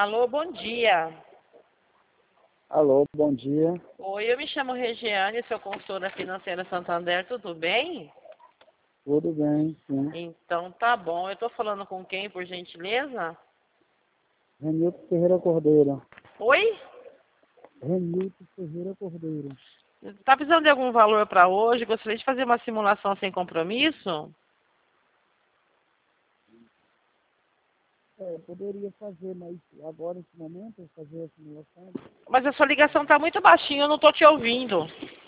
Alô, bom dia. Alô, bom dia. Oi, eu me chamo Regiane, sou consultora financeira Santander, tudo bem? Tudo bem, sim. Então tá bom. Eu tô falando com quem, por gentileza? Renilton Ferreira Cordeiro. Oi? Renilton Ferreira Cordeiro. Tá precisando de algum valor para hoje? Gostaria de fazer uma simulação sem compromisso? Poderia fazer, mas agora, nesse momento, fazer a simulação. Mas a sua ligação tá muito baixinha, eu não tô te ouvindo.